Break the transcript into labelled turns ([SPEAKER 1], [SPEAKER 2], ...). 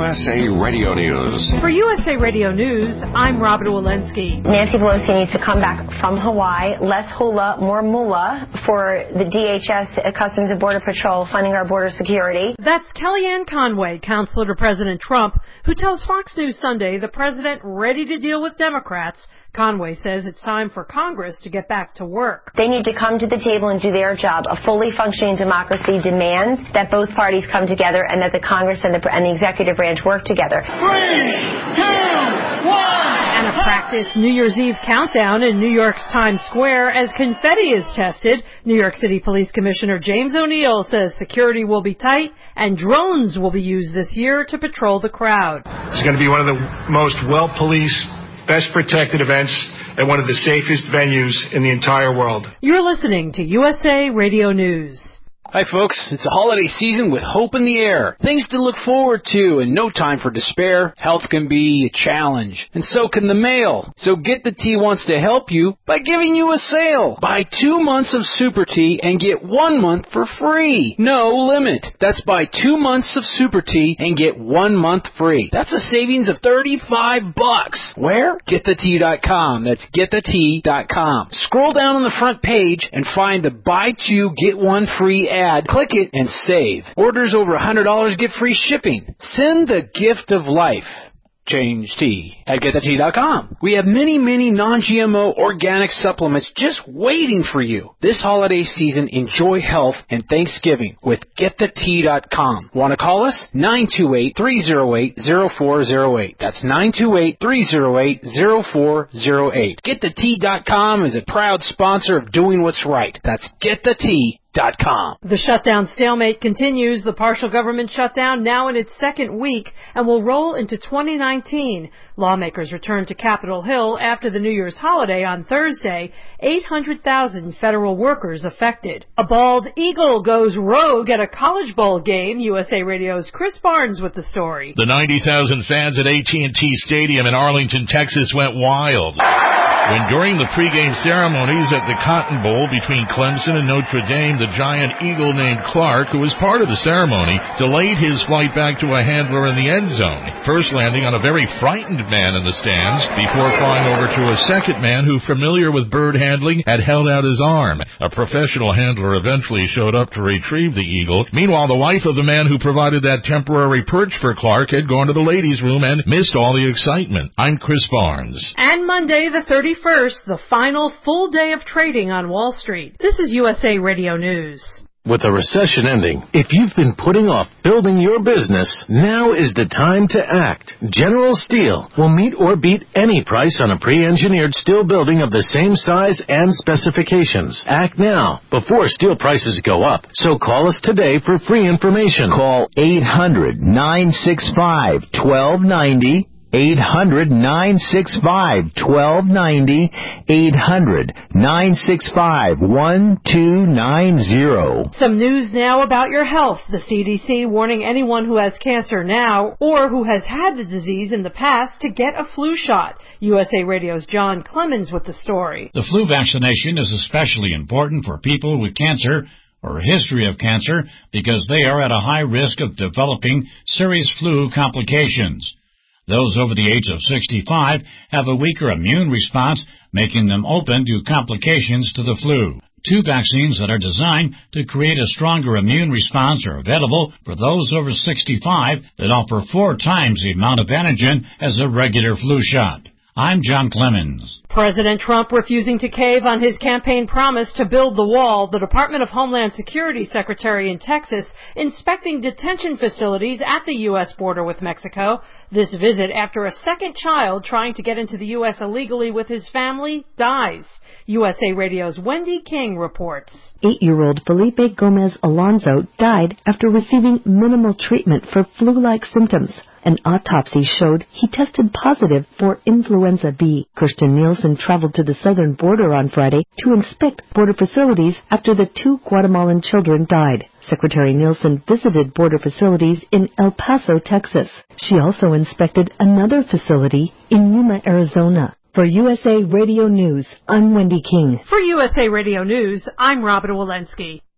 [SPEAKER 1] USA Radio News.
[SPEAKER 2] For USA Radio News, I'm Robin Walensky.
[SPEAKER 3] Nancy Pelosi needs to come back from Hawaii. Less hula, more moolah for the DHS, Customs and Border Patrol, funding our border security.
[SPEAKER 2] That's Kellyanne Conway, counselor to President Trump, who tells Fox News Sunday the president ready to deal with Democrats. Conway says it's time for Congress to get back to work.
[SPEAKER 3] They need to come to the table and do their job. A fully functioning democracy demands that both parties come together and that the Congress and the executive branch work together.
[SPEAKER 4] 3, 2, 1.
[SPEAKER 2] And a practice New Year's Eve countdown in New York's Times Square as confetti is tested. New York City Police Commissioner James O'Neill says security will be tight and drones will be used this year to patrol the crowd.
[SPEAKER 5] It's going to be one of the most well-policed, best protected events at one of the safest venues in the entire world.
[SPEAKER 2] You're listening to USA Radio News.
[SPEAKER 6] Hi, folks. It's a holiday season with hope in the air. Things to look forward to and no time for despair. Health can be a challenge, and so can the mail. So Get the Tea wants to help you by giving you a sale. Buy 2 months of Super Tea and get 1 month for free. No limit. That's buy 2 months of Super Tea and get 1 month free. That's a savings of $35. Where? GetTheTea.com. That's GetTheTea.com. Scroll down on the front page and find the Buy 2, Get 1 free ad. Click it and save. Orders over $100 get free shipping. Send the gift of life. Change tea at GetTheTea.com. We have many non-GMO organic supplements just waiting for you. This holiday season, enjoy health and Thanksgiving with GetTheTea.com. Want to call us? 928-308-0408. That's 928-308-0408. GetTheTea.com is a proud sponsor of doing what's right. That's GetTheTea.com.
[SPEAKER 2] The shutdown stalemate continues. The partial government shutdown now in its second week and will roll into 2019. Lawmakers return to Capitol Hill after the New Year's holiday on Thursday. 800,000 federal workers affected. A bald eagle goes rogue at a College Bowl game. USA Radio's Chris Barnes with the story.
[SPEAKER 7] The 90,000 fans at AT&T Stadium in Arlington, Texas went wild when during the pregame ceremonies at the Cotton Bowl between Clemson and Notre Dame, the giant eagle named Clark, who was part of the ceremony, delayed his flight back to a handler in the end zone, first landing on a very frightened man in the stands before flying over to a second man who, familiar with bird handling, had held out his arm. A professional handler eventually showed up to retrieve the eagle. Meanwhile, the wife of the man who provided that temporary perch for Clark had gone to the ladies' room and missed all the excitement. I'm Chris Barnes.
[SPEAKER 2] And Monday the 31st, the final full day of trading on Wall Street. This is USA Radio News.
[SPEAKER 8] With the recession ending, if you've been putting off building your business, now is the time to act. General Steel will meet or beat any price on a pre-engineered steel building of the same size and specifications. Act now, before steel prices go up. So call us today for free information.
[SPEAKER 9] Call 800-965-1290. 800-965-1290, 800-965-1290.
[SPEAKER 2] Some news now about your health. The CDC warning anyone who has cancer now or who has had the disease in the past to get a flu shot. USA Radio's John Clemens with the story.
[SPEAKER 10] The flu vaccination is especially important for people with cancer or a history of cancer because they are at a high risk of developing serious flu complications. Those over the age of 65 have a weaker immune response, making them open to complications to the flu. 2 vaccines that are designed to create a stronger immune response are available for those over 65 that offer 4 times the amount of antigen as a regular flu shot. I'm John Clemens.
[SPEAKER 2] President Trump refusing to cave on his campaign promise to build the wall. The Department of Homeland Security Secretary in Texas inspecting detention facilities at the U.S. border with Mexico. This visit after a second child trying to get into the U.S. illegally with his family dies. USA Radio's Wendy King reports.
[SPEAKER 11] 8-year-old Felipe Gomez Alonso died after receiving minimal treatment for flu-like symptoms. An autopsy showed he tested positive for influenza B. Kirsten Nielsen traveled to the southern border on Friday to inspect border facilities after the 2 Guatemalan children died. Secretary Nielsen visited border facilities in El Paso, Texas. She also inspected another facility in Yuma, Arizona. For USA Radio News, I'm Wendy King.
[SPEAKER 2] For USA Radio News, I'm Robin Walensky.